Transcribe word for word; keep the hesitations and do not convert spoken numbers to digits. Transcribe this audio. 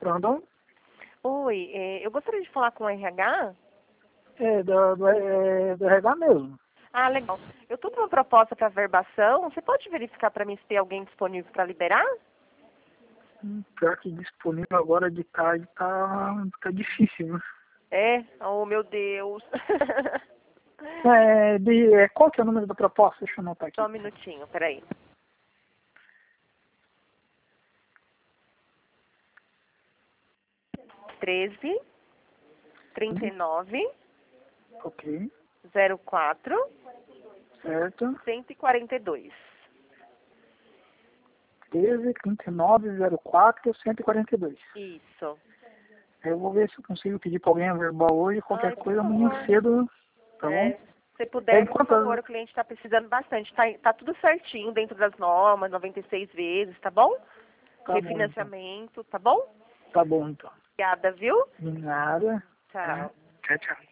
Rondon? Oi, é, eu gostaria de falar com o R H. É, do, do, é, do R H mesmo. Ah, legal. Eu estou com uma proposta para verbação. Você pode verificar para mim se tem alguém disponível para liberar? Hum, Pior que disponível agora de tarde tá, tá difícil, né? É? Oh, meu Deus. É, de, é, qual que é o número da proposta? Deixa eu anotar aqui. Só um minutinho, peraí. treze, trinta e nove, Ok, zero quatro, certo. cento e quarenta e dois. treze, trinta e nove, zero quatro, cento e quarenta e dois. Isso. Eu vou ver se eu consigo pedir pra alguém a verbal hoje, qualquer Ai, por coisa amanhã favor. cedo, tá bom? É, se É, puder, por favor, enquanto... o cliente está precisando bastante. Tá, tá tudo certinho dentro das normas, noventa e seis vezes, tá bom? Tá bom, então. Refinanciamento, tá bom? Tá bom, então. Obrigada, viu? De nada. Tchau. Tá. Tchau, tchau.